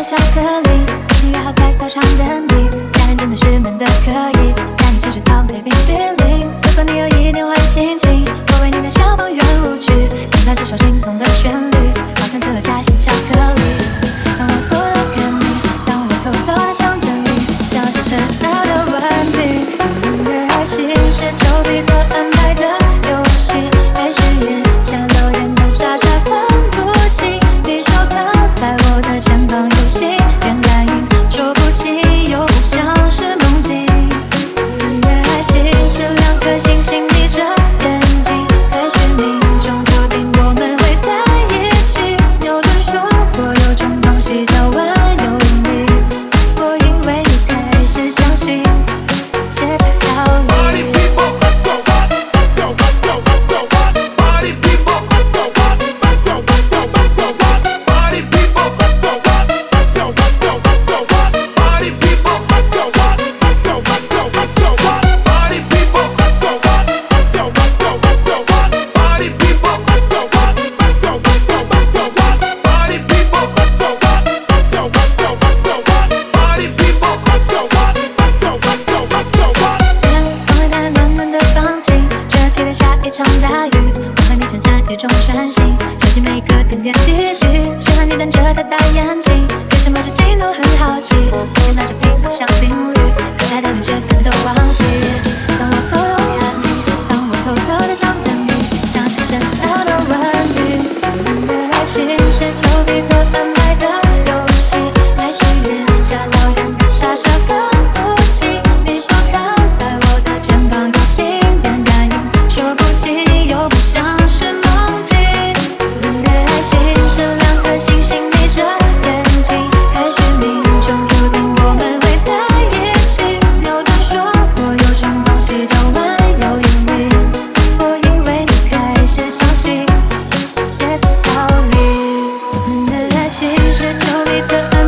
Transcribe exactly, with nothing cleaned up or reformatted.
巧克力，已经约好在操场等你。家人真的是闷的可以，带你吃吃草莓冰淇淋。如果你有一点坏心情，我为你的消防员舞曲，听到这首轻松的旋律，好像吃了夹心巧克力。当我偷偷看你，当我偷偷的想着你，想要是闹的问题。我们的爱情是丘比特安排的游戏，还是月下留言的傻傻分不清。你手套在我的肩膀游戏，连感应说不清，又不像是梦境。我们的爱情是两颗星星眯着眼睛，可是命中注定我们会在一起。牛顿说过有种东西叫万有引力，我因为你开始相信写的道理。一场大雨，我和你正在雨中穿行，小心每个点点滴滴。喜欢你瞪着的大眼睛，对什么事情都很好奇。我拿着苹果像冰无语，可爱的你却全都忘记。当我偷偷看你，当我偷偷的想着你，像是剩下的问题。我们的爱情是丘比特安排的游戏，还是月下老人的傻傻分不清。你手靠在我的肩膀，有心电感应。说不清，又不像是梦境。我们的爱情是两颗星星眯着眼睛，还是命中注定我们会在一起。牛顿说过有种东西叫万有引力，我因为你开始相信写的道理。我们的爱情是丘比特